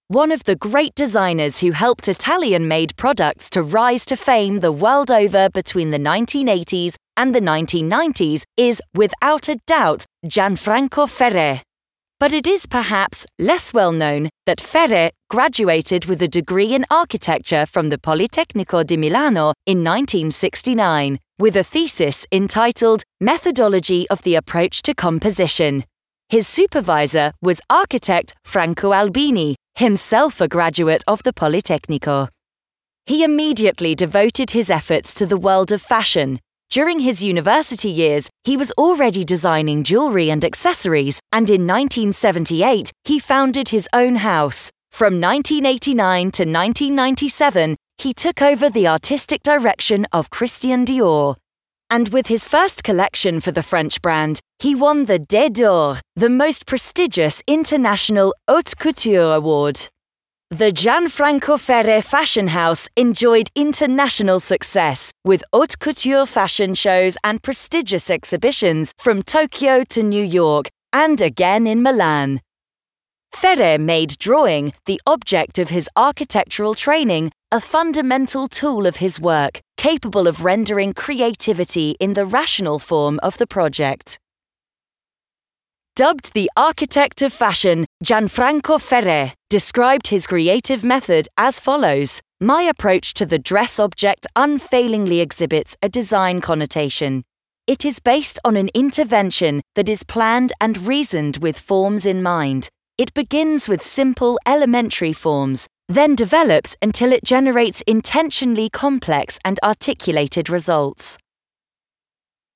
one of the great designers who helped Italian-made products to rise to fame the world over between the 1980s and the 1990s is, without a doubt, Gianfranco Ferré. But it is perhaps less well known that Ferré graduated with a degree in architecture from the Politecnico di Milano in 1969, with a thesis entitled Methodology of the Approach to Composition. His supervisor was architect Franco Albini, himself a graduate of the Politecnico. He immediately devoted his efforts to the world of fashion. During his university years, he was already designing jewelry and accessories, and in 1978, he founded his own house. From 1989 to 1997, he took over the artistic direction of Christian Dior. And with his first collection for the French brand, he won the Dais d'Or, the most prestigious international haute couture award. The Gianfranco Ferré fashion house enjoyed international success, with haute couture fashion shows and prestigious exhibitions from Tokyo to New York, and again in Milan. Ferré made drawing, the object of his architectural training, a fundamental tool of his work, capable of rendering creativity in the rational form of the project. Dubbed the architect of fashion, Gianfranco Ferré described his creative method as follows: "My approach to the dress object unfailingly exhibits a design connotation. It is based on an intervention that is planned and reasoned with forms in mind. It begins with simple, elementary forms, then develops until it generates intentionally complex and articulated results."